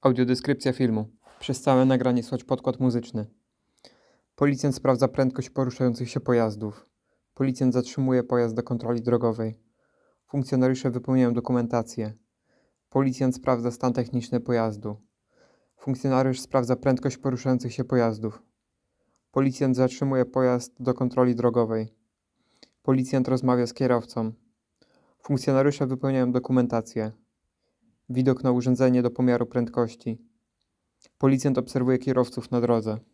Audiodeskrypcja filmu. Przez całe nagranie słychać podkład muzyczny. Policjant sprawdza prędkość poruszających się pojazdów. Policjant zatrzymuje pojazd do kontroli drogowej. Funkcjonariusze wypełniają dokumentację. Policjant sprawdza stan techniczny pojazdu. Funkcjonariusz sprawdza prędkość poruszających się pojazdów. Policjant zatrzymuje pojazd do kontroli drogowej. Policjant rozmawia z kierowcą. Funkcjonariusze wypełniają dokumentację. Widok na urządzenie do pomiaru prędkości. Policjant obserwuje kierowców na drodze.